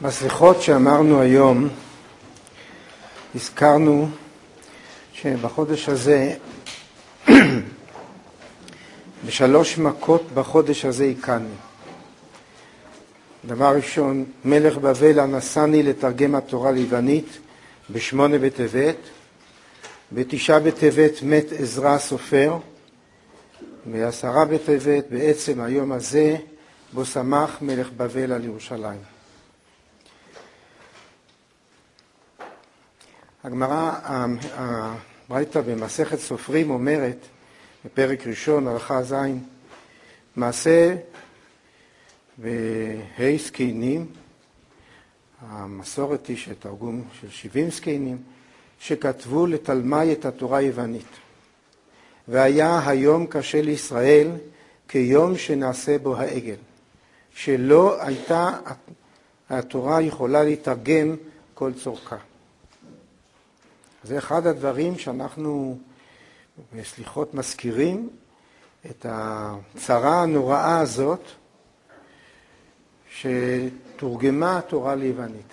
בסליחות שאמרנו היום, הזכרנו שבחודש הזה, בשלוש מכות בחודש הזה הכרנו. דבר ראשון, מלך בבל אנסני לתרגם התורה ליוונית ב8 בטבת, ב9 בטבת מת עזרא הסופר, ב10 בטבת בעצם היום הזה בו שמח מלך בבל על ירושלים. הגמרא, הברייתא במסכת סופרים אומרת, בפרק ראשון, הלכה ז', מעשה בהי זקנים, המסורת היא שתרגום של 70 זקנים, שכתבו לתלמי את התורה היוונית. והיה היום קשה לישראל כיום שנעשה בו העגל, שלא הייתה התורה יכולה להתרגם כל צורכה. זה אחד הדברים שאנחנו בסליחות מזכירים, את הצרה הנוראה הזאת שתורגמה התורה ליוונית.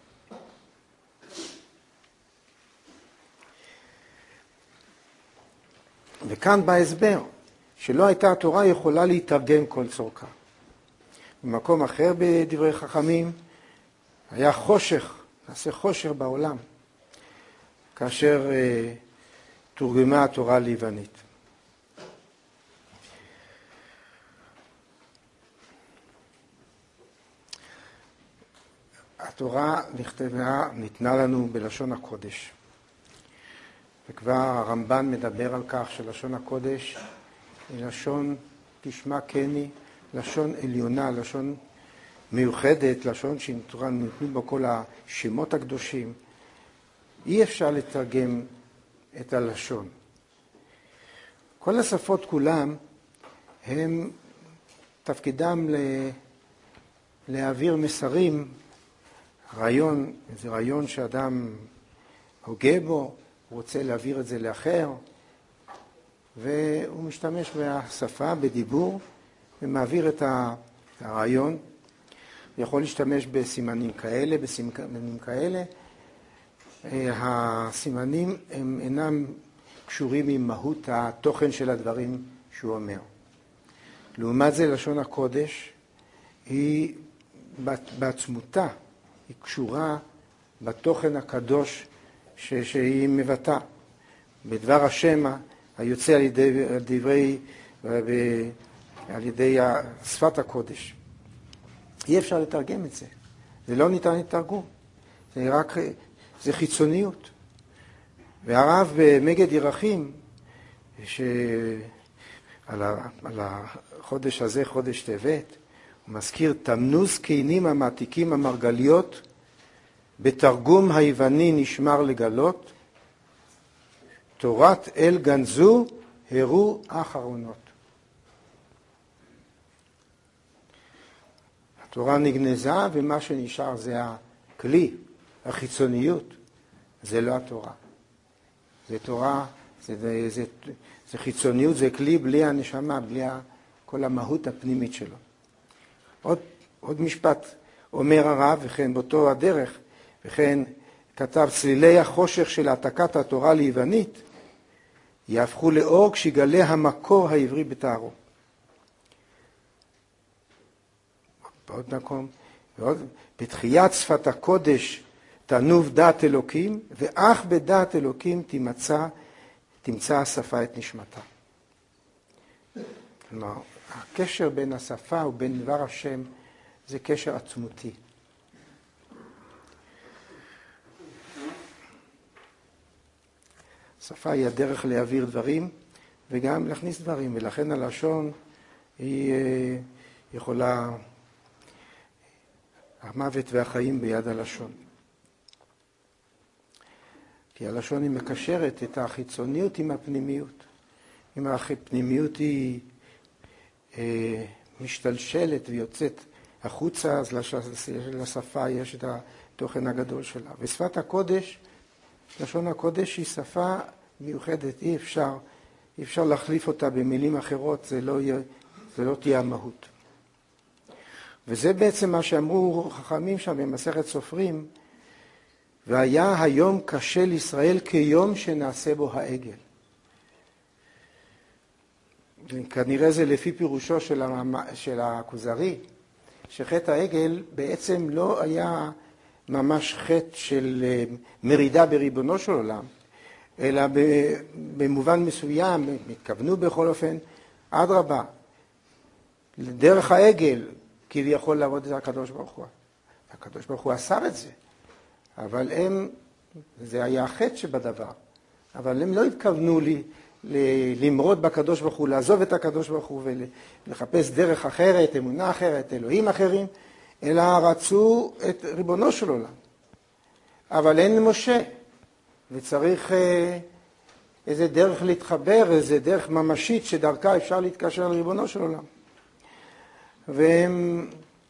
וכאן בהסבר שלא הייתה התורה יכולה להתרגם כל צורכה. במקום אחר בדברי חכמים היה חושך, נעשה חושך בעולם, כאשר תורגמה התורה ליוונית. התורה ניתנה לנו בלשון הקודש. וכבר הרמב"ן מדבר על כך שלשון הקודש היא לשון תשמע קני, לשון עליונה, לשון מיוחדת, לשון שנותנים בו כל השמות הקדושים. אי אפשר לתרגם את הלשון. כל השפות כולם הם תפקידם להעביר מסרים, רעיון, זה רעיון שאדם הוגה בו, הוא רוצה להעביר את זה לאחר, והוא משתמש בשפה, בדיבור, ומעביר את הרעיון. הוא יכול להשתמש בסימנים כאלה, בסימנים כאלה. הסימנים הם אינם קשורים עם מהות התוכן של הדברים שהוא אומר. לעומת זה לשון הקודש היא בעצמותה, היא קשורה בתוכן הקדוש שהיא מבטאה. בדבר השם היוצא על ידי שפת הקודש. אי אפשר לתרגם את זה. זה לא ניתן לתרגום. זה חיצוניות. והרב במגד ירחים, על החודש הזה, חודש טבת, הוא מזכיר תמנו זקנים המעתיקים המרגליות, בתרגום היווני נשמר לגלות, תורת אל גנזו הרו אחרונות. התורה נגנזה ומה שנשאר זה הכלי, החיצוניות. זה לא התורה. זה תורה, זה חיצוניות, זה כלי בלי הנשמה, בלי כל המהות הפנימית שלו. עוד משפט אומר הרב, וכן באותו הדרך, וכן כתב, צלילי החושך של העתקת התורה ליוונית יהפכו לאור כשיגלה המקור העברי בתארו. בעוד מקום, בתחיית שפת הקודש תנוב דעת אלוקים, ואך בדעת אלוקים תמצא השפה את נשמתה. כלומר, הקשר בין השפה ובין דבר השם זה קשר עצמותי. השפה היא הדרך להעביר דברים וגם להכניס דברים, ולכן הלשון היא יכולה, המוות והחיים ביד הלשון. כי הלשון היא מקשרת את החיצוניות עם הפנימיות. אם הפנימיות היא משתלשלת ויוצאת החוצה, אז לשפה יש את התוכן הגדול שלה. ושפת הקודש, לשון הקודש היא שפה מיוחדת, אי אפשר להחליף אותה במילים אחרות, זה לא תהיה המהות. וזה בעצם מה שאמרו חכמים שם במסכת סופרים, והיה היום קשה לישראל כיום שנעשה בו העגל. כנראה זה לפי פירושו של הכוזרי, שחטא העגל בעצם לא היה ממש חטא של מרידה בריבונו של עולם, אלא במובן מסוים, התכוונו בכל אופן, אדרבה, דרך העגל, כביכול לעבוד את הקדוש ברוך הוא. הקדוש ברוך הוא אסר את זה, אבל זה היה החטא שבדבר, אבל הם לא התכוונו למרוד בקדוש ברוך הוא, לעזוב את הקדוש ברוך הוא ולחפש דרך אחרת, אמונה אחרת, אלוהים אחרים, אלא רצו את ריבונו של עולם. אבל אין למשה, וצריך איזה דרך להתחבר, איזה דרך ממשית שדרכה אפשר להתקשר לריבונו של עולם. והם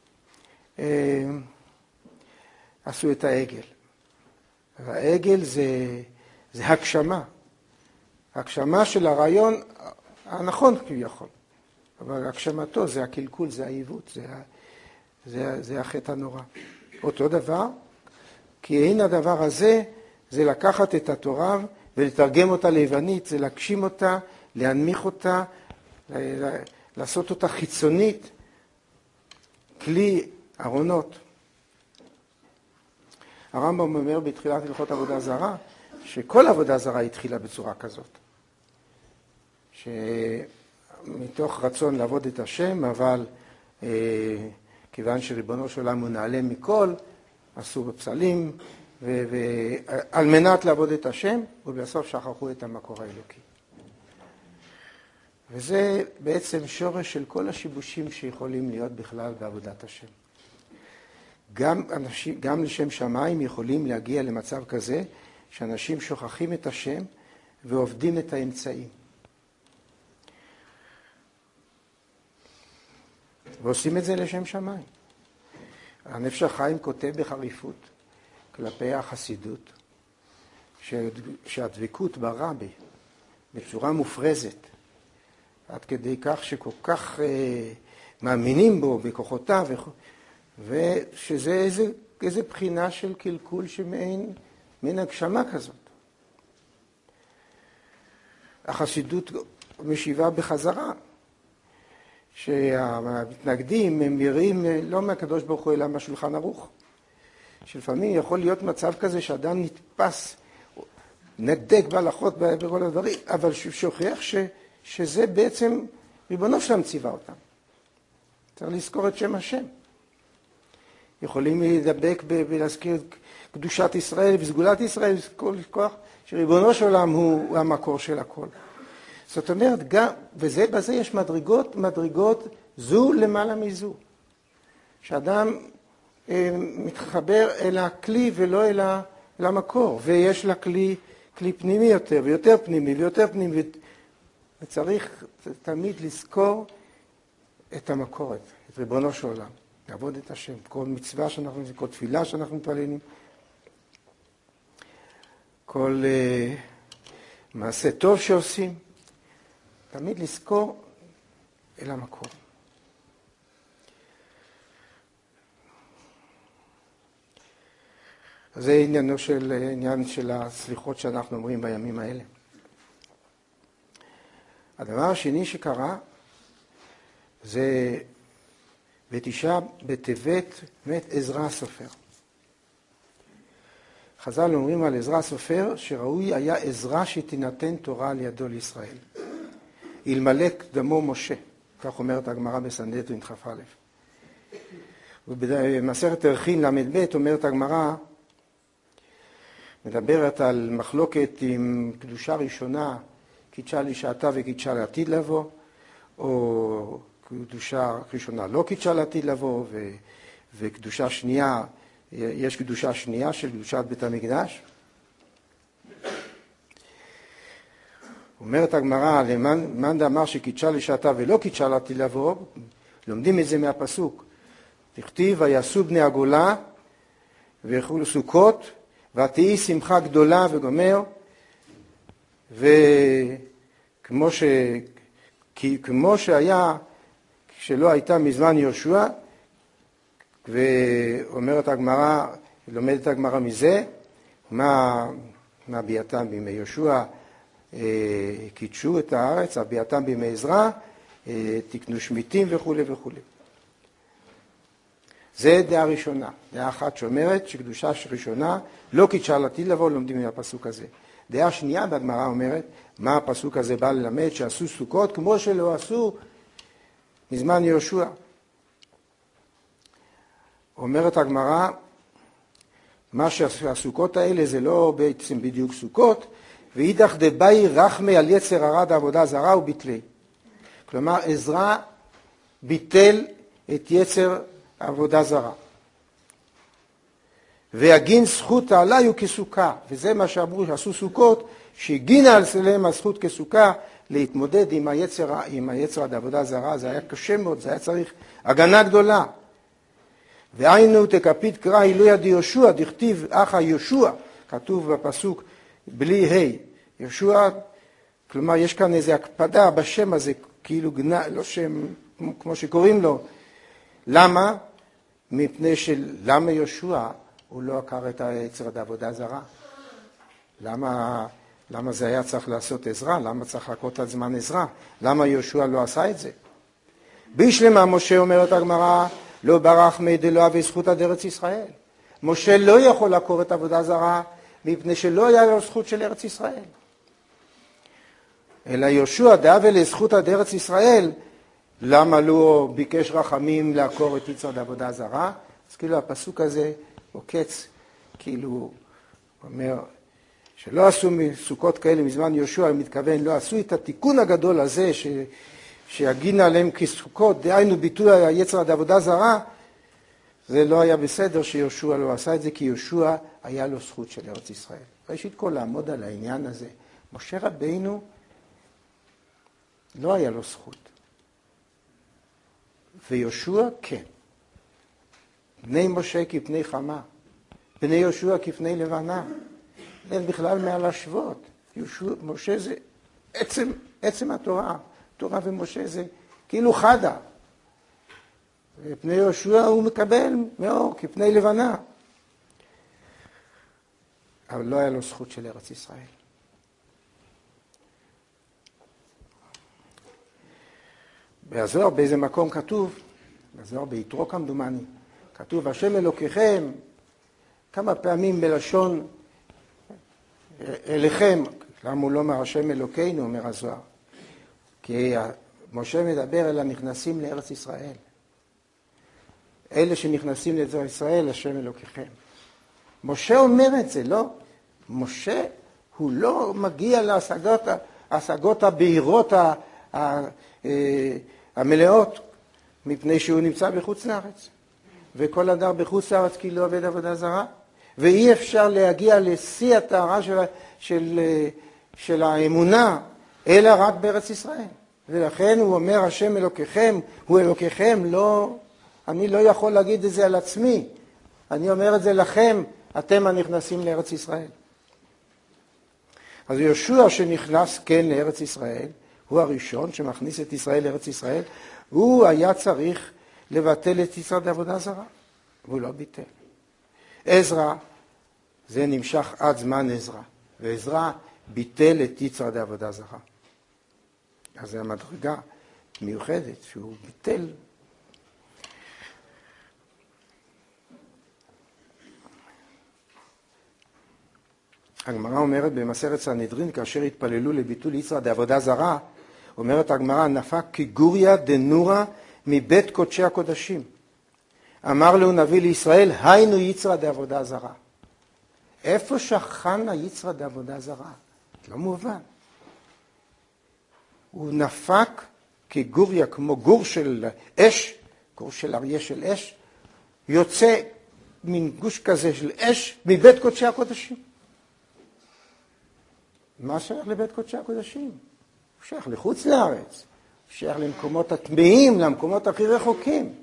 עשו את העגל. והעגל זה הגשמה. הגשמה של הרעיון הנכון כביכול. אבל הגשמתו זה הקלקול, זה העיוות, זה החטא הנורא. אותו דבר, כי אין הדבר הזה, זה לקחת את התורה ולתרגם אותה ליוונית, זה להגשים אותה, להנמיך אותה, לעשות אותה חיצונית, כלי ארונות. הרמב"ם אומר בתחילת הלכות עבודה זרה, שכל עבודה זרה התחילה בצורה כזאת. שמתוך רצון לעבוד את השם, אבל כיוון שריבונו של עולם הוא נעלה מכל, עשו בפסלים, ועל מנת לעבוד את השם, ובסוף שכחו את המקור האלוקי. וזה בעצם שורש של כל השיבושים שיכולים להיות בכלל בעבודת השם. גם לשם שמיים יכולים להגיע למצב כזה, שאנשים שוכחים את השם ועובדים את האמצעים. ועושים את זה לשם שמיים. הנפש החיים כותב בחריפות כלפי החסידות, שהדבקות ברבי בצורה מופרזת, עד כדי כך שכל כך מאמינים בו בכוחותיו, ושזה איזה בחינה של קלקול שמעין הגשמה כזאת. החסידות משיבה בחזרה, שהמתנגדים הם יראים לא מהקדוש ברוך הוא אלא מהשולחן ערוך. שלפעמים יכול להיות מצב כזה שאדם נתפס, נדק בהלכות בכל הדברים, אבל שוכח שזה בעצם ריבונו שלם ציווה אותם. צריך לזכור את שם השם. יכולים להידבק ולהזכיר קדושת ישראל וסגולת ישראל, לזכוח שריבונו של עולם הוא המקור של הכל. זאת אומרת, בזה יש מדרגות זו למעלה מזו. שאדם מתחבר אל הכלי ולא אל המקור, ויש לה כלי פנימי יותר ויותר פנימי ויותר פנימי, וצריך תמיד לזכור את המקור, את ריבונו של עולם, לעבוד את השם, כל מצווה שאנחנו, כל תפילה שאנחנו מתפללים, כל מעשה טוב שעושים, תמיד לזכור אל המקור. זה עניין של הסליחות שאנחנו אומרים בימים האלה. הדבר השני שקרה, זה בתשעה בטבת מת עזרא הסופר. חז"ל אומרים על עזרא הסופר שראוי היה עזרא שתינתן תורה על ידו לישראל. אלמלא קדמו משה, כך אומרת הגמרא בסנהדרין כ"א. ובמסכת ערכין ל"ב אומרת הגמרא, מדברת על מחלוקת עם קדושה ראשונה, קידשה לשעתה וקידשה לעתיד לבוא, או קדושה ראשונה לא קידשה לעתיד לבוא, וקדושה שנייה, יש קדושה שנייה של קדושת בית המקדש. אומרת הגמרא, למאן דאמר שקידשה לשעתה ולא קידשה לעתיד לבוא, לומדים את זה מהפסוק. תכתיב, ויעשו בני הגולה ויאכלו סוכות, ותהי שמחה גדולה וגומר, וכמו שהיה, כשלא הייתה מזמן יהושע, ואומרת הגמרא, לומדת הגמרא מזה, מה ביאתם בימי יהושע קידשו את הארץ, ביאתם בימי עזרא, תקנו שמיטים וכו' וכו'. זה דעה ראשונה, דעה אחת שאומרת שקדושה ראשונה לא קידשה לעתיד לבוא, לומדים מהפסוק הזה. דעה שנייה בגמרא אומרת, מה הפסוק הזה בא ללמד, שעשו סוכות כמו שלא עשו מזמן יהושע. אומרת הגמרא, מה שהסוכות האלה זה לא בעצם בדיוק סוכות, ואידך דבאי רחמי על יצר הרע דעבודה זרה וביטלי. כלומר, עזרא ביטל את יצר עבודה זרה. והגין זכות עליי הוא כסוכה, וזה מה שאמרו שעשו סוכות, שהגינה עליהם הזכות כסוכה להתמודד עם היצר עבודה זרה. זה היה קשה מאוד, זה היה צריך הגנה גדולה. והיינו תקפיד קרא עילוי עד יהושע, דכתיב אחא יהושע, כתוב בפסוק בלי ה' יהושע, כלומר יש כאן איזו הקפדה בשם הזה, כאילו לא שם כמו שקוראים לו. למה? מפני למה יהושע הוא לא עקר את היצר עבודה זרה? למה זה היה צריך לעשות עזרא? למה צריך לחכות עד זמן עזרא? למה יהושע לא עשה את זה? בישלמה משה אומרת הגמרא, לא ברח מדלו אבי זכות עד ארץ ישראל. משה לא יכול לעקור את עבודה זרה, מפני שלא היה לו זכות של ארץ ישראל. אלא יהושע דאבה לזכות עד ארץ ישראל, למה לא ביקש רחמים לעקור את יצר עבודה זרה? אז כאילו הפסוק הזה עוקץ, כאילו אומר שלא עשו סוכות כאלה מזמן יהושע, הוא מתכוון, לא עשו את התיקון הגדול הזה שיגינה עליהם כסוכות, דהיינו ביטוי היצר עד עבודה זרה, זה לא היה בסדר שיהושע לא עשה את זה, כי יהושע היה לו זכות של ארץ ישראל. ראשית כל לעמוד על העניין הזה, משה רבינו לא היה לו זכות. ויהושע כן. בני משה כפני חמה, בני יהושע כפני לבנה. אין בכלל מה להשוות. משה זה עצם התורה. תורה ומשה זה כאילו חדה. ופני יהושע הוא מקבל מאור כפני לבנה. אבל לא היה לו זכות של ארץ ישראל. בזוהר באיזה מקום כתוב, בזוהר ביתרו כמדומני, כתוב השם אלוקיכם, כמה פעמים בלשון אליכם, למה הוא לא אומר השם אלוקינו, אומר הזוהר? כי משה מדבר אל הנכנסים לארץ ישראל. אלה שנכנסים לארץ ישראל, השם אלוקיכם. משה אומר את זה, לא? משה הוא לא מגיע להשגות הבהירות המלאות, מפני שהוא נמצא בחוץ לארץ. וכל אדם בחוץ לארץ כי לא עובד עבודה זרה. ואי אפשר להגיע לשיא הטהרה של האמונה, אלא רק בארץ ישראל. ולכן הוא אומר השם אלוקיכם, הוא אלוקיכם, לא, אני לא יכול להגיד את זה על עצמי. אני אומר את זה לכם, אתם הנכנסים לארץ ישראל. אז יהושע שנכנס כן לארץ ישראל, הוא הראשון שמכניס את ישראל לארץ ישראל, הוא היה צריך לבטל את יצר עבודה זרה, והוא לא ביטל. עזרא, זה נמשך עד זמן עזרא, ועזרא ביטל את יצר עבודה זרה. אז זו המדרגה מיוחדת שהוא ביטל. הגמרא אומרת במסכת סנהדרין, כאשר התפללו לביטול יצר עבודה זרה, אומרת הגמרא, נפק כגוריה דנורה מבית קודשי הקודשים. אמר לו נביא לישראל, היינו יצר עבודה זרה. איפה שכן היצר עבודה זרה? לא מובן. הוא נפק כגוריה, כמו גור של אש, גור של אריה של אש, יוצא מין גוש כזה של אש מבית קודשי הקודשים. מה שייך לבית קודשי הקודשים? הוא שייך לחוץ לארץ, הוא שייך למקומות הטמאים, למקומות הכי רחוקים.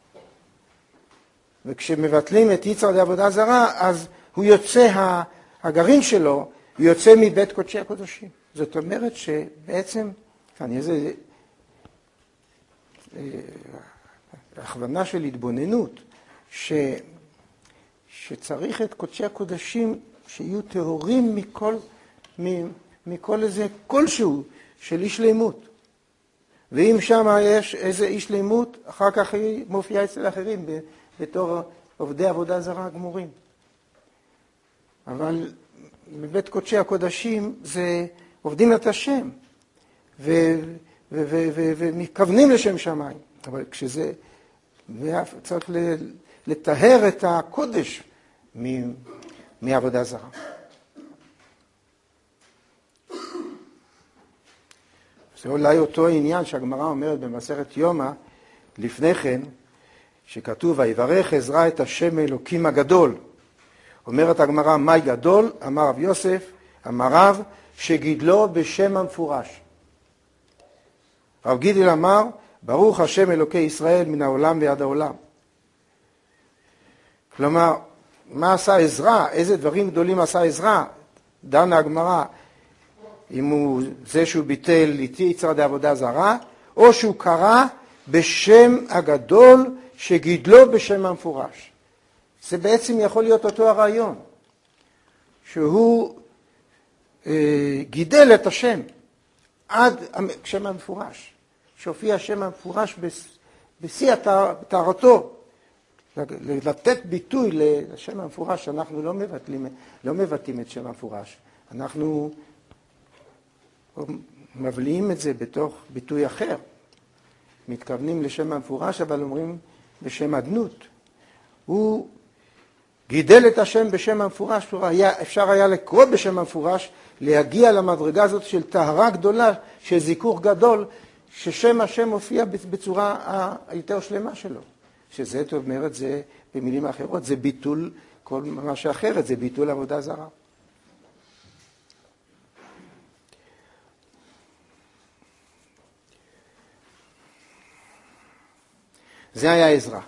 וכשמבטלים את יצר עבודה זרה, אז הוא יוצא, הגרעין שלו, הוא יוצא מבית קודשי הקודשים. זאת אומרת שבעצם, כאן איזה הכוונה של התבוננות, שצריך את קודשי הקודשים שיהיו טהורים מכל איזה כלשהו של אי שלמות. ואם שם יש איזה אי שלמות, אחר כך היא מופיעה אצל אחרים בתור עובדי עבודה זרה גמורים. אבל בבית קודשי הקודשים זה עובדים את השם ומכוונים לשם שמיים. אבל כשזה צריך לטהר את הקודש מעבודה זרה. זה אולי אותו עניין שהגמרא אומרת במסכת יומא לפני כן, שכתוב ויברך עזרא את השם אלוקים הגדול. אומרת הגמרא, מה גדול? אמר רב יוסף, אמר רב, שגידלו בשם המפורש. רב גידל אמר, ברוך השם אלוקי ישראל מן העולם ועד העולם. כלומר, מה עשה עזרא? איזה דברים גדולים עשה עזרא? דנה הגמרא, אם הוא זה שהוא ביטל איתי יצר דעבודה זרה, או שהוא קרא בשם הגדול שגידלו בשם המפורש. זה בעצם יכול להיות אותו הרעיון, שהוא גידל את השם עד השם המפורש, שהופיע השם המפורש בשיא תארתו, לתת ביטוי לשם המפורש. אנחנו לא מבטאים את שם המפורש, אנחנו מבליעים את זה בתוך ביטוי אחר, מתכוונים לשם המפורש אבל אומרים בשם אדנות. הוא גידל את השם בשם המפורש, אפשר היה לקרוא בשם המפורש, להגיע למדרגה הזאת של טהרה גדולה, של זיכוך גדול, ששם השם מופיע בצורה היותר שלמה שלו. שזה, זאת אומרת, זה במילים אחרות, זה ביטול כל מה שאחרת, זה ביטול עבודה זרה. זה היה עזרא.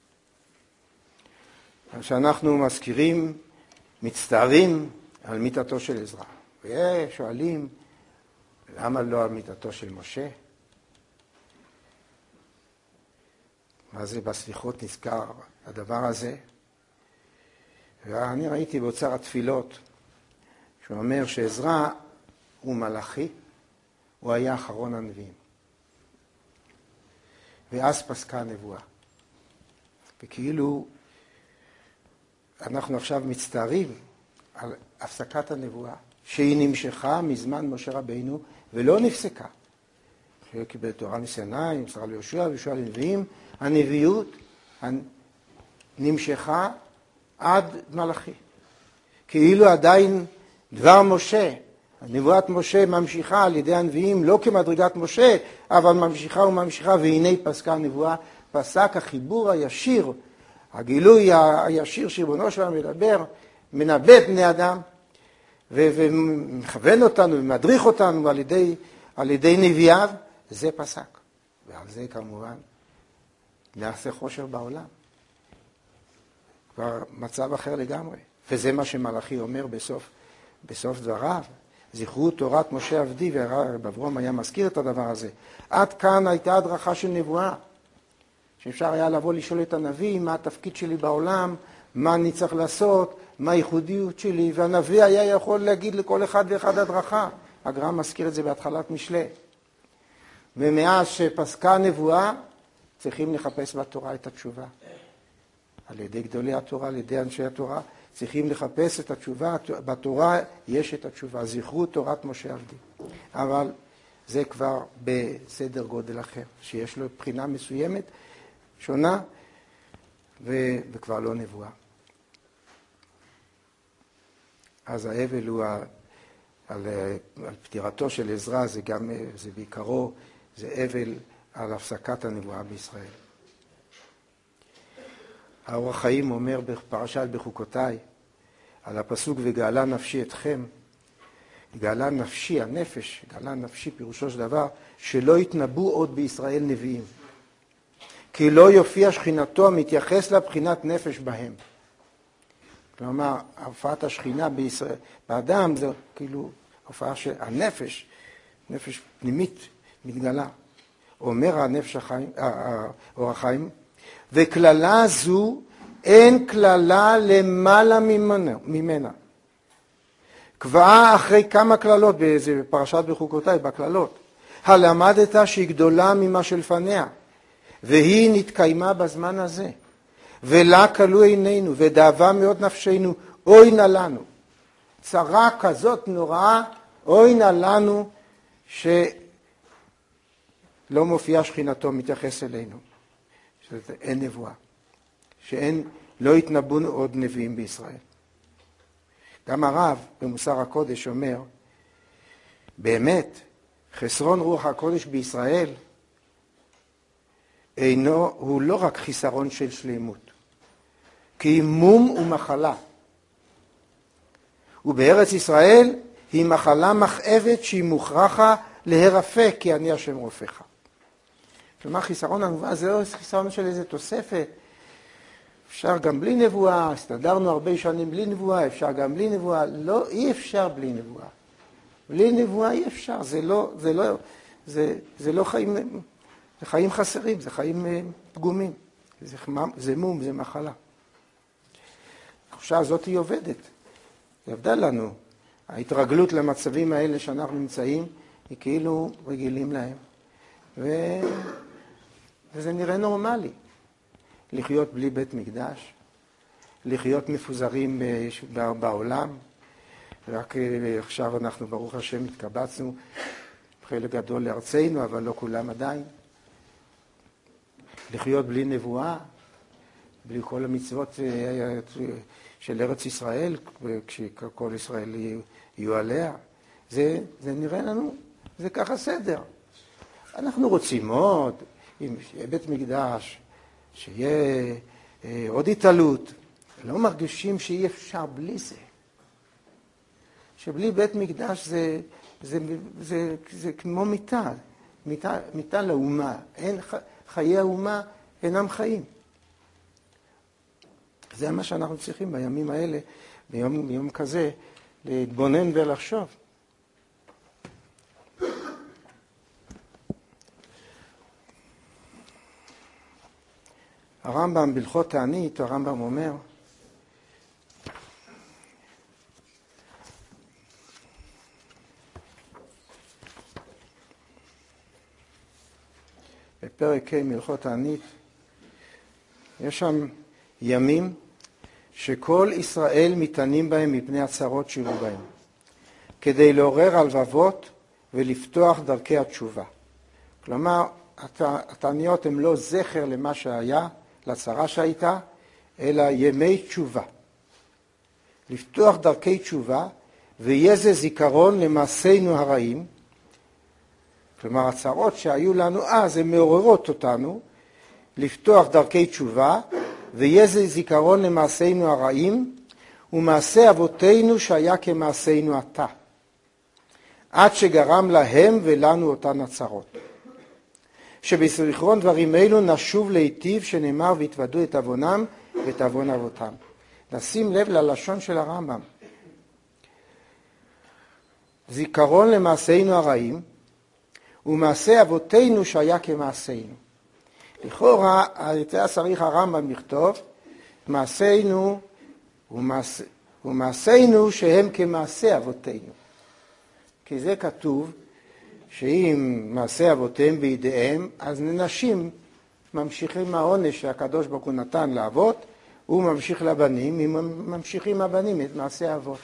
שאנחנו מזכירים, מצטערים על מיתתו של עזרא. ושואלים, למה לא על מיתתו של משה? מה זה בסליחות נזכר הדבר הזה? ואני ראיתי באוצר התפילות, שהוא אומר שעזרא הוא מלאכי, הוא היה אחרון הנביאים. ואז פסקה הנבואה. וכאילו אנחנו עכשיו מצטערים על הפסקת הנבואה, שהיא נמשכה מזמן משה רבינו ולא נפסקה. שקיבל תורה מסיני, מסרה ליהושע ויהושע לנביאים, הנביאות נמשכה עד מלאכי. כאילו עדיין דבר משה, נבואת משה ממשיכה על ידי הנביאים, לא כמדרגת משה, אבל ממשיכה וממשיכה, והנה פסקה הנבואה, פסק החיבור הישיר, הגילוי הישיר שריבונו שלנו מדבר, מנבא בני אדם, ומכוון אותנו ומדריך אותנו על ידי נביאיו, זה פסק. ועל זה כמובן נעשה חושר בעולם. כבר מצב אחר לגמרי. וזה מה שמלאכי אומר בסוף דבריו. זכרו תורת משה עבדי, והרב אברום היה מזכיר את הדבר הזה. עד כאן הייתה הדרכה של נבואה. שאפשר היה לבוא לשאול את הנביא, מה התפקיד שלי בעולם, מה אני צריך לעשות, מה הייחודיות שלי, והנביא היה יכול להגיד לכל אחד ואחד הדרכה. הגר"א מזכיר את זה בהתחלת משלי. ומאז שפסקה הנבואה, צריכים לחפש בתורה את התשובה. על ידי גדולי התורה, על ידי אנשי התורה, צריכים לחפש את התשובה. בתורה יש את התשובה. זכרו תורת משה עבדי. אבל זה כבר בסדר גודל אחר, שיש לו בחינה מסוימת, שונה, וכבר לא נבואה. אז האבל הוא על פטירתו של עזרא, זה בעיקרו, זה אבל על הפסקת הנבואה בישראל. האור החיים אומר בפרשת בחוקותיי, על הפסוק וגאלה נפשי אתכם, גאלה נפשי, הנפש, גאלה נפשי פירושו של דבר, שלא יתנבאו עוד בישראל נביאים. כי לא יופיע שכינתו המתייחס לבחינת נפש בהם. כלומר, הופעת השכינה בישראל, באדם זה כאילו הופעה של הנפש, נפש פנימית מתגלה. אומר הנפש החיים, אור החיים, וכללה זו אין כללה למעלה ממנה. קבעה אחרי כמה כללות, בפרשת בחוקותיי, בכללות, הלמדת שהיא גדולה ממה שלפניה, והיא נתקיימה בזמן הזה, ולה כלו עינינו, ודאבה מאוד נפשנו, אוי נא לנו. צרה כזאת נוראה, אוי נא לנו, שלא מופיעה שכינתו, מתייחס אלינו. שאין נבואה. לא התנבאו עוד נביאים בישראל. גם הרב במוסר הקודש אומר, באמת, חסרון רוח הקודש בישראל הוא לא רק חיסרון של שלמות, כי מום ומחלה. ובארץ ישראל היא מחלה מכאבת שהיא מוכרחה להירפא, כי אני השם רופאך. כלומר, חיסרון הנבואה זה לא חיסרון של איזה תוספת. אפשר גם בלי נבואה, הסתדרנו הרבה שנים בלי נבואה, אפשר גם בלי נבואה. לא, אי אפשר בלי נבואה. בלי נבואה אי אפשר, זה לא חיים, זה חיים חסרים, זה חיים פגומים. זה מום, זה מחלה. התחושה הזאת היא עובדת. זה עבדה לנו. ההתרגלות למצבים האלה שאנחנו נמצאים, היא כאילו רגילים להם. וזה נראה נורמלי. לחיות בלי בית מקדש, לחיות מפוזרים בעולם. רק עכשיו אנחנו ברוך השם התקבצנו חלק גדול לארצנו, אבל לא כולם עדיין. לחיות בלי נבואה, בלי כל המצוות של ארץ ישראל, כשכל ישראל יהיו עליה. זה נראה לנו, זה ככה סדר. אנחנו רוצים עוד, אם יהיה בית מקדש, שיהיה עוד התעלות. לא מרגישים שאי אפשר בלי זה. שבלי בית מקדש זה כמו מיטה לאומה. חיי האומה אינם חיים. זה מה שאנחנו צריכים בימים האלה, ביום כזה, להתבונן ולחשוב. הרמב"ם בהלכות תענית, הרמב"ם אומר, בפרק ה' מהלכות תענית, יש שם ימים שכל ישראל מתענים בהם מפני הצרות שירו בהם, כדי לעורר הלבבות ולפתוח דרכי התשובה. כלומר, התעניות הן לא זכר למה שהיה, לצרה שהייתה, אלא ימי תשובה. לפתוח דרכי תשובה, ויהיה זה זיכרון למעשינו הרעים. כלומר, הצרות שהיו לנו אז, הן מעוררות אותנו, לפתוח דרכי תשובה, ויהיה זה זיכרון למעשינו הרעים, ומעשה אבותינו שהיה כמעשינו עתה, עד שגרם להם ולנו אותן הצרות. שבזיכרון דברים אלו נשוב להיטיב, שנאמר והתוודו את עוונם ואת עוון אבותם. נשים לב ללשון של הרמב"ם. זיכרון למעשינו הרעים, ומעשה אבותינו שהיה כמעשינו. לכאורה, היה צריך הרמב"ם לכתוב, מעשינו ומעשינו שהם כמעשה אבותינו. כי זה כתוב, שאם מעשה אבותיהם בידיהם, אז נשים ממשיכים העונש שהקדוש ברוך הוא נתן לאבות, הוא ממשיך לבנים, הם ממשיכים הבנים את מעשה האבות.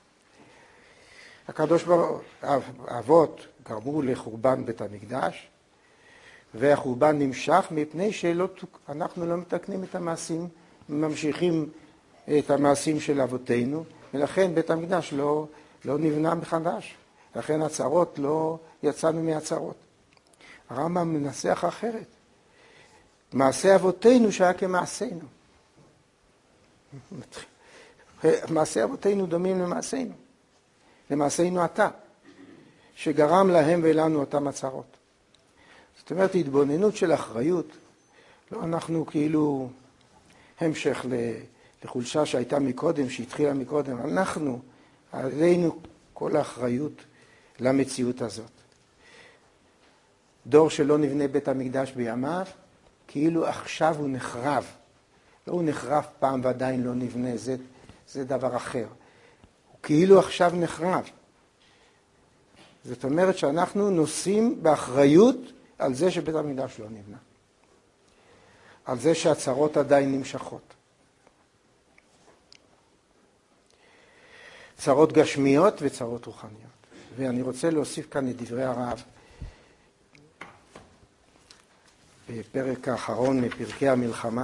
הקדוש ברוך הוא, האבות גרמו לחורבן בית המקדש, והחורבן נמשך מפני שאנחנו לא מתקנים את המעשים, ממשיכים את המעשים של אבותינו, ולכן בית המקדש לא נבנה מחדש. לכן הצרות לא יצאנו מהצרות. הרמב"ם מנסח אחרת. מעשה אבותינו שהיה כמעשינו. מעשה אבותינו דומים למעשינו. למעשינו עתה, שגרם להם ולנו אותם הצרות. זאת אומרת, התבוננות של אחריות. לא אנחנו כאילו המשך לחולשה שהייתה מקודם, שהתחילה מקודם. אנחנו, עלינו כל האחריות למציאות הזאת. דור שלא נבנה בית המקדש בימיו, כאילו עכשיו הוא נחרב. לא הוא נחרב פעם ועדיין לא נבנה, זה דבר אחר. הוא כאילו עכשיו נחרב. זאת אומרת שאנחנו נושאים באחריות על זה שבית המקדש לא נבנה. על זה שהצרות עדיין נמשכות. צרות גשמיות וצרות רוחניות. ואני רוצה להוסיף כאן את דברי הרב בפרק האחרון מפרקי המלחמה.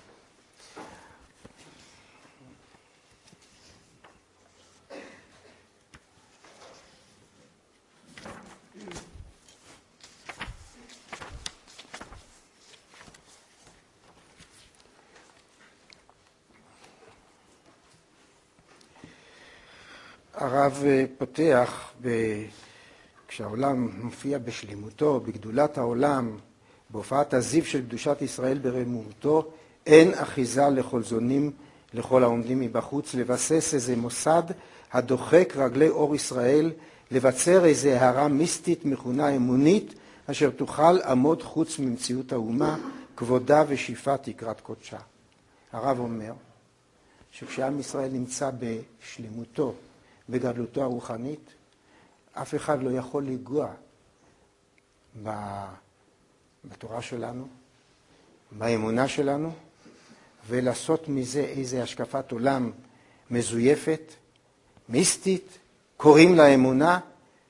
הרב פותח, כשהעולם מופיע בשלימותו, בגדולת העולם, בהופעת הזיו של קדושת ישראל ברוממותו, אין אחיזה לכל זונים, לכל העומדים מבחוץ, לבסס איזה מוסד הדוחק רגלי אור ישראל, לבצר איזה הערה מיסטית מכונה אמונית, אשר תוכל עמוד חוץ ממציאות האומה, כבודה ושאיפה תקרת קודשה. הרב אומר שכשעם ישראל נמצא בשלימותו, בגדלותו הרוחנית, אף אחד לא יכול לגוע בתורה שלנו, באמונה שלנו, ולעשות מזה איזו השקפת עולם מזויפת, מיסטית, קוראים לה אמונה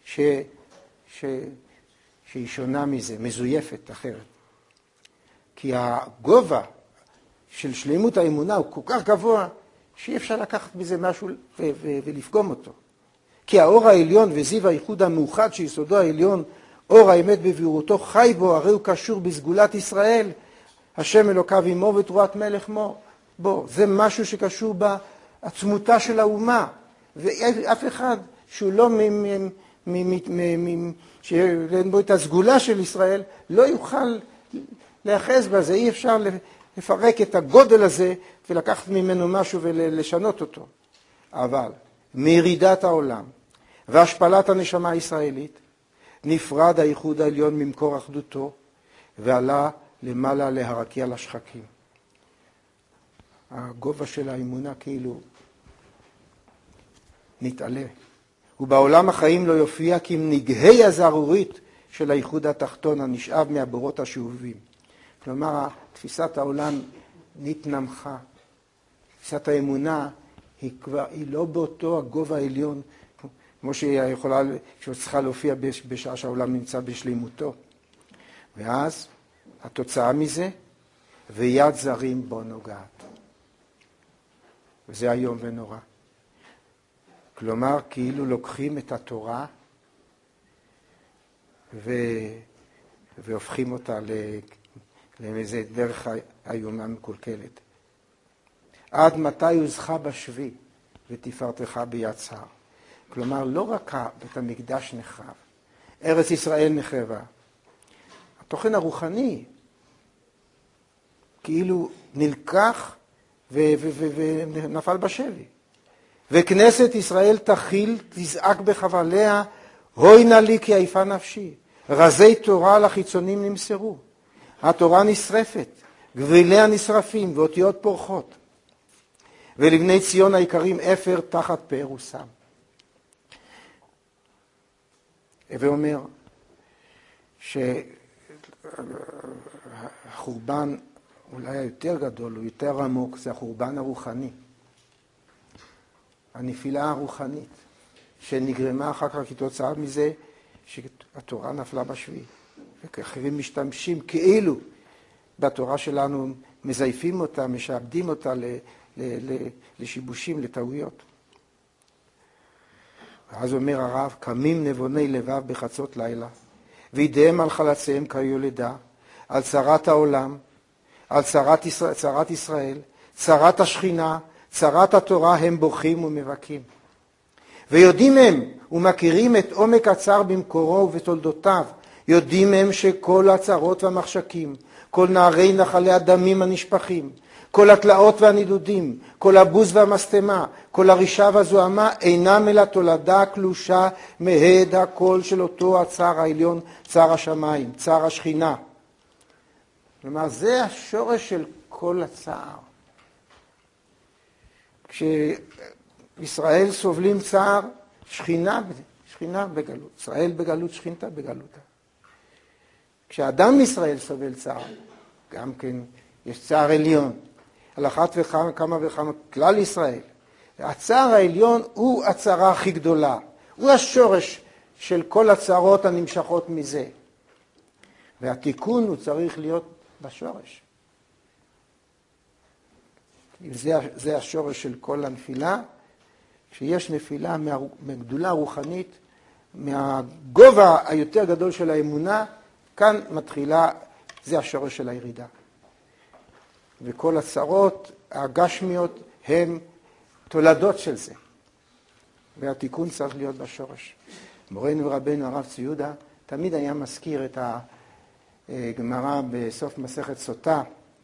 שהיא שונה מזה, מזויפת אחרת. כי הגובה של שלמות האמונה הוא כל כך גבוה, שאי אפשר לקחת מזה משהו ולפגום אותו. כי האור העליון וזיו הייחוד המאוחד שיסודו העליון, אור האמת בבירותו חי בו, הרי הוא קשור בסגולת ישראל, השם אלוקיו עמו ותרועת מלך בו. זה משהו שקשור בעצמותה של האומה, ואף אחד שהוא לא שאין בו את הסגולה של ישראל, לא יוכל להיאחז בזה. אי אפשר לפרק את הגודל הזה ולקחת ממנו משהו ולשנות אותו. אבל מירידת העולם והשפלת הנשמה הישראלית, נפרד הייחוד העליון ממקור אחדותו, ועלה למעלה להרקיע לשחקים. הגובה של האמונה כאילו נתעלה. ובעולם החיים לא יופיע כי אם נגהי הזרורית של הייחוד התחתון הנשאב מהבורות השאובים. כלומר, תפיסת העולם נתנמכה. תפיסת האמונה היא לא באותו הגובה העליון, כמו שהיא צריכה להופיע בשעה שהעולם נמצא בשלימותו. ואז התוצאה מזה, ויד זרים בו נוגעת. וזה היום ונורא. כלומר, כאילו לוקחים את התורה והופכים אותה לאיזה דרך איומה מקולקלת. עד מתי יוזכה בשבי ותפארתך ביד צר. כלומר, לא רק בית המקדש נחרב, ארץ ישראל נחרבה. התוכן הרוחני כאילו נלקח ונפל בשבי. וכנסת ישראל תחיל, תזעק בחבליה, הוי נא לי כי עייפה נפשי. רזי תורה לחיצונים נמסרו. התורה נשרפת, גביליה נשרפים ואותיות פורחות. ולבני ציון העיקרים אפר תחת פארוסם. ואומר שהחורבן אולי היותר גדול, הוא יותר עמוק, זה החורבן הרוחני. הנפילה הרוחנית, שנגרמה אחר כך כתוצאה מזה שהתורה נפלה בשבי. ואחרים משתמשים כאילו בתורה שלנו, מזייפים אותה, משעבדים אותה לשיבושים, לטעויות. ואז אומר הרב, קמים נבוני לבב בחצות לילה, וידיהם על חלציהם כיולדה, על צרת העולם, על צרת ישראל, צרת השכינה, צרת התורה, הם בוכים ומבכים. ויודעים הם ומכירים את עומק הצער במקורו ובתולדותיו, יודעים הם שכל הצרות והמחשקים, כל נערי נחלי הדמים הנשפכים, כל התלאות והנידודים, כל הבוז והמסתמה, כל הרישה והזוהמה, אינם אלא תולדה קלושה מהד הקול של אותו הצער העליון, צער השמיים, צער השכינה. כלומר, זה השורש של כל הצער. כשישראל סובלים צער, שכינה בגלות, ישראל בגלות, שכינתה בגלותה. כשאדם ישראל סובל צער, גם כן יש צער עליון, על אחת וכמה וכמה כלל ישראל. הצער העליון הוא הצערה הכי גדולה, הוא השורש של כל הצערות הנמשכות מזה. והתיקון הוא צריך להיות בשורש. זה השורש של כל הנפילה. כשיש נפילה מהגדולה הרוחנית, מהגובה היותר גדול של האמונה, כאן מתחילה, זה השורש של הירידה. וכל הצרות הגשמיות הן תולדות של זה. והתיקון צריך להיות בשורש. מורנו ורבנו הרב צבי יהודה תמיד היה מזכיר את הגמרא בסוף מסכת סוטה,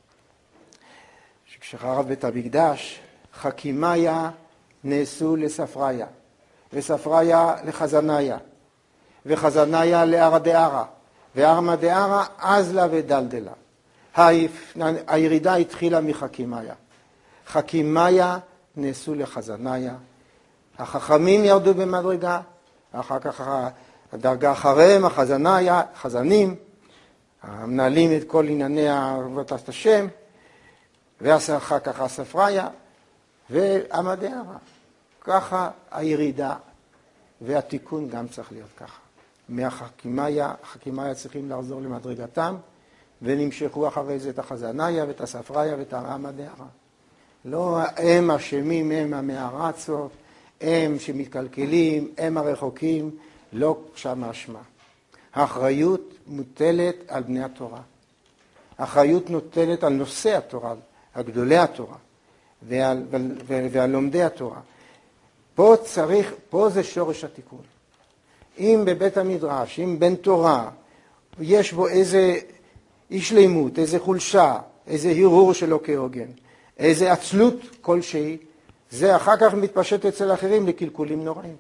שכשחרב בית המקדש, חכימיה נעשו לספריה, וספריה לחזניה, וחזניה לארא דארא, וארמא דארא אזלה ודלדלה. הירידה התחילה מחכימיה. חכימיה נעשו לחזניה. החכמים ירדו במדרגה, אחר כך הדרגה אחריהם, החזנים, המנהלים את כל ענייני עבודת השם, ואחר כך הספריה, וארמא דארא. ככה הירידה, והתיקון גם צריך להיות ככה. מהחכימיה צריכים לחזור למדרגתם, ונמשכו אחרי זה את החזניה ואת הספריה ואת ארמא דארא. לא הם אשמים, הם המערצות, הם שמתקלקלים, הם הרחוקים, לא שם האשמה. האחריות מוטלת על בני התורה. האחריות נוטלת על נושאי התורה, על גדולי התורה, ועל לומדי התורה. פה זה שורש התיקון. אם בבית המדרש, אם בן תורה, יש בו איזה אי שלמות, איזה חולשה, איזה הרהור שלו כהוגן, איזה עצלות כלשהי, זה אחר כך מתפשט אצל אחרים לקלקולים נוראים.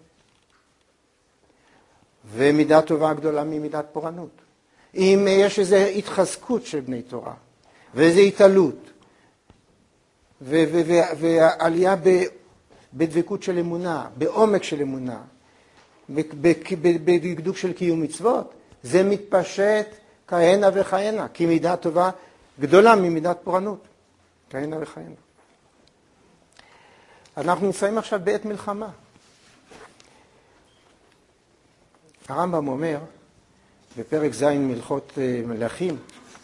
ומידה טובה גדולה ממידת פורענות. אם יש איזו התחזקות של בני תורה, ואיזו התעלות, ועלייה בדבקות של אמונה, בעומק של אמונה, בדקדוק של קיום מצוות, זה מתפשט כהנה וכהנה, כי מידה טובה גדולה ממידת פורענות. כהנה וכהנה. אנחנו נמצאים עכשיו בעת מלחמה. הרמב"ם אומר, בפרק ז' מלכות מלכים,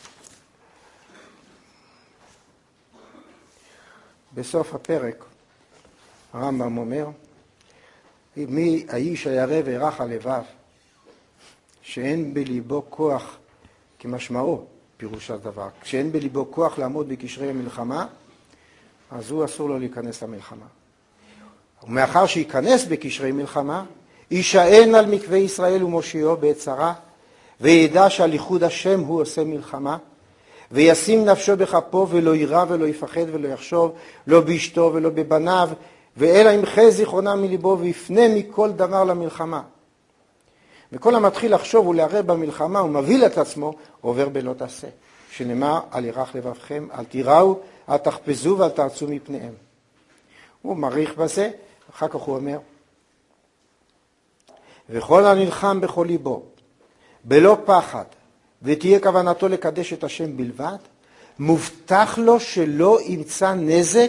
בסוף הפרק, הרמב"ם אומר, מי האיש הירא ורך הלבב, שאין בליבו כוח, כמשמעו, פירוש הדבר, כשאין בליבו כוח לעמוד בקשרי המלחמה, אז הוא אסור לו להיכנס למלחמה. ומאחר שייכנס בקשרי מלחמה, יישען על מקווה ישראל ומושיעו בעת צרה, וידע שעל ייחוד השם הוא עושה מלחמה, וישים נפשו בכפו ולא יירא ולא יפחד ולא יחשוב, לא באשתו ולא בבניו, ואלא ימחה זיכרונם מליבו ויפנה מכל דבר למלחמה. וכל המתחיל לחשוב ולערב במלחמה ומבהיל את עצמו, עובר בלא תעשה. שנאמר, אל ירך לבבכם, אל תיראו, אל תחפזו ואל תרצו מפניהם. הוא מעריך בזה, אחר כך הוא אומר, וכל הנלחם בכל ליבו, בלא פחד, ותהיה כוונתו לקדש את השם בלבד, מובטח לו שלא ימצא נזק,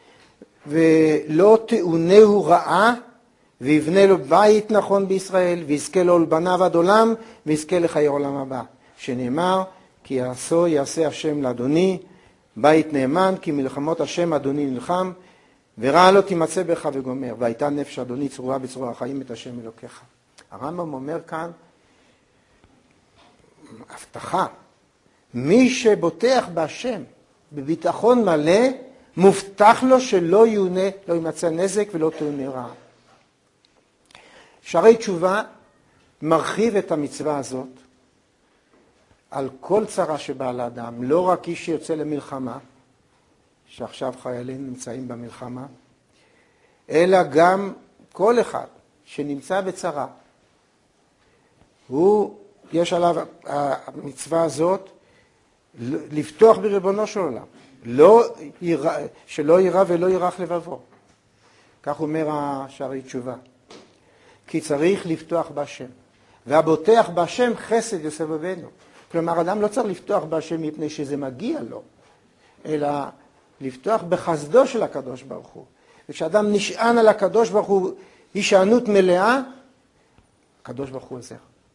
ולא תאונהו רעה, ויבנה לו בית נכון בישראל, ויזכה לו לבניו עד עולם, ויזכה לחיי עולם הבא. שנאמר, כי יעשה השם לאדוני, בית נאמן, כי מלחמות השם אדוני נלחם, ורע לא תימצא בך וגומר, והייתה נפש אדוני צרורה בצרור החיים את השם אלוקיך. הרמב"ם אומר כאן, הבטחה, מי שבוטח בהשם, בביטחון מלא, מובטח לו שלא יונה, לא ימצא נזק ולא תאונה רע. שערי תשובה מרחיב את המצווה הזאת על כל צרה שבאה לאדם, לא רק איש שיוצא למלחמה, שעכשיו חיילים נמצאים במלחמה, אלא גם כל אחד שנמצא בצרה. יש עליו המצווה הזאת לפתוח בריבונו של עולם, שלא יירא ולא יירך לבבו, כך אומר השערי תשובה. כי צריך לפתוח בהשם. והבוטח בהשם חסד יוסף בנו. כלומר, אדם לא צריך לפתוח בהשם מפני שזה מגיע לו, אלא לפתוח בחסדו של הקדוש ברוך הוא. וכשאדם נשען על הקדוש ברוך הוא הישענות מלאה, הקדוש ברוך הוא עוזר.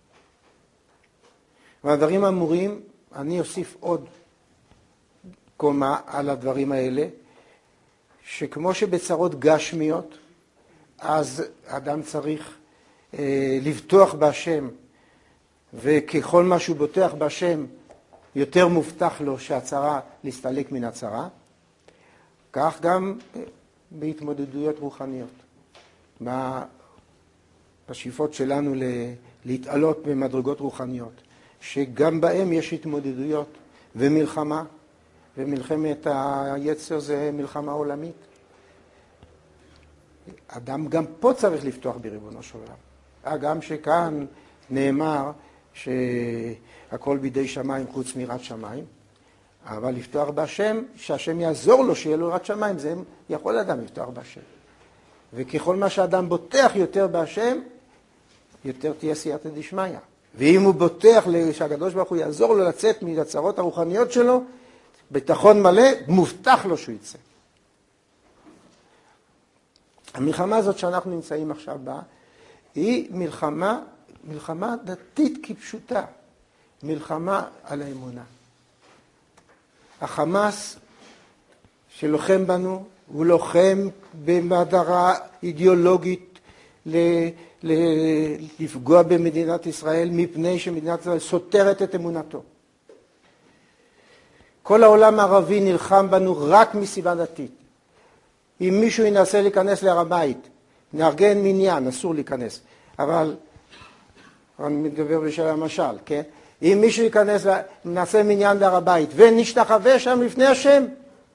והדברים האמורים, אני אוסיף עוד קומה על הדברים האלה, שכמו שבצרות גשמיות, אז אדם צריך לבטוח בהשם, וככל מה שהוא בוטח בהשם, יותר מובטח לו שהצרה להסתלק מן הצרה, כך גם בהתמודדויות רוחניות. בשאיפות שלנו להתעלות במדרגות רוחניות, שגם בהם יש התמודדויות ומלחמה, ומלחמת היצר זה מלחמה עולמית. אדם גם פה צריך לפתוח בריבונו של עולם. גם שכאן נאמר שהכל בידי שמיים חוץ מיראת שמיים, אבל לפתוח בהשם, שהשם יעזור לו שיהיה לו יראת שמיים, זה יכול אדם לפתוח בהשם. וככל מה שאדם בוטח יותר בהשם, יותר תהיה סייעתא דשמיא. ואם הוא בוטח שהקדוש ברוך הוא יעזור לו לצאת מהצרות הרוחניות שלו, ביטחון מלא, מובטח לו שהוא יצא. המלחמה הזאת שאנחנו נמצאים עכשיו בה, היא מלחמה דתית כפשוטה, מלחמה על האמונה. החמאס שלוחם בנו, הוא לוחם במטרה אידיאולוגית לפגוע במדינת ישראל, מפני שמדינת ישראל סותרת את אמונתו. כל העולם הערבי נלחם בנו רק מסיבה דתית. אם מישהו ינסה להיכנס להר הבית, נארגן מניין, אסור להיכנס. אבל, אני מדבר בשביל המשל, כן? אם מישהו ייכנס, נעשה מניין להר הבית, ונשתחווה שם לפני השם,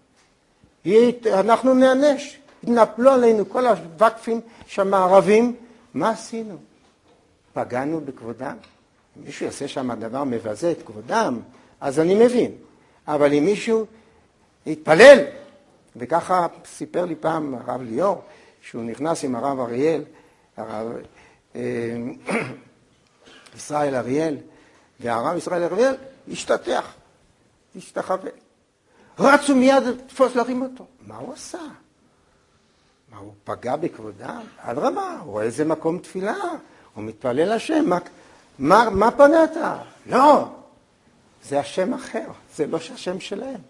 אנחנו נענש. התנפלו עלינו כל הווקפים שם הערבים, מה עשינו? פגענו בכבודם? אם מישהו יעשה שם דבר מבזה את כבודם, אז אני מבין. אבל אם מישהו יתפלל, וככה סיפר לי פעם הרב ליאור, שהוא נכנס עם הרב אריאל, הרב ישראל אריאל, והרב ישראל אריאל השתתח, השתחווה. רצו מיד לתפוס להרים אותו. מה הוא עשה? מה, הוא פגע בכבודם? אדרבה, הוא רואה איזה מקום תפילה, הוא מתפלל השם, מה פנית? לא, זה השם אחר, זה לא השם שלהם.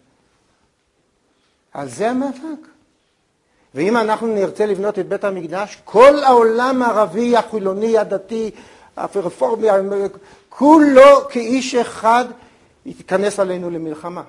על זה המאבק. ואם אנחנו נרצה לבנות את בית המקדש, כל העולם הערבי, החילוני, הדתי, הרפורמי, כולו כאיש אחד יתכנס עלינו למלחמה.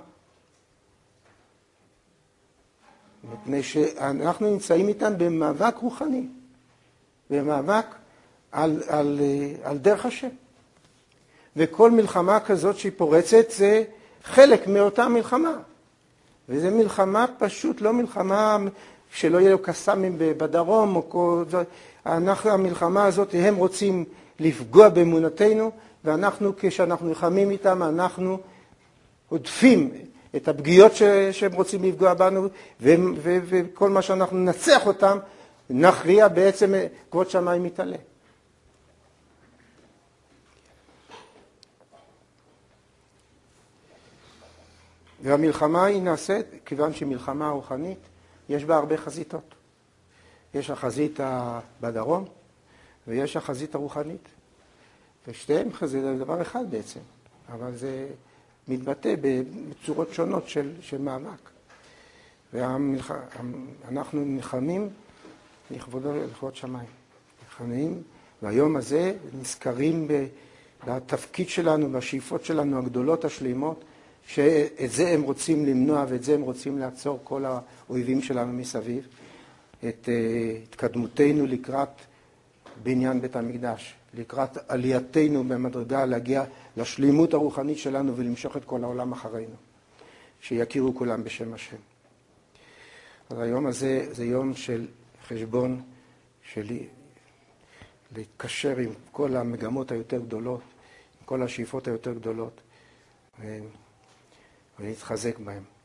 מפני שאנחנו נמצאים איתן במאבק רוחני, במאבק על דרך השם. וכל מלחמה כזאת שהיא פורצת זה חלק מאותה מלחמה. וזו מלחמה פשוט, לא מלחמה שלא יהיו קסאמים בדרום, או כל... המלחמה הזאת, הם רוצים לפגוע באמונתנו, ואנחנו, כשאנחנו נלחמים איתם, אנחנו עודפים את הפגיעות שהם רוצים לפגוע בנו, וכל מה שאנחנו ננצח אותם, נכריע בעצם כבוד שמיים מתעלה. והמלחמה היא נעשית, כיוון שמלחמה רוחנית, יש בה הרבה חזיתות. יש החזית בדרום, ויש החזית הרוחנית. ושתיהן זה דבר אחד בעצם, אבל זה מתבטא בצורות שונות של מאבק. ואנחנו נלחמים לכבוד שמיים. נלחמים, והיום הזה נזכרים בתפקיד שלנו, בשאיפות שלנו הגדולות השלימות, שאת זה הם רוצים למנוע ואת זה הם רוצים לעצור כל האויבים שלנו מסביב. את התקדמותנו לקראת בניין בית המקדש, לקראת עלייתנו במדרגה, להגיע לשלימות הרוחנית שלנו ולמשוך את כל העולם אחרינו, שיכירו כולם בשם השם. אז היום הזה זה יום של חשבון שלי, להתקשר עם כל המגמות היותר גדולות, עם כל השאיפות היותר גדולות, ולהתחזק בהם.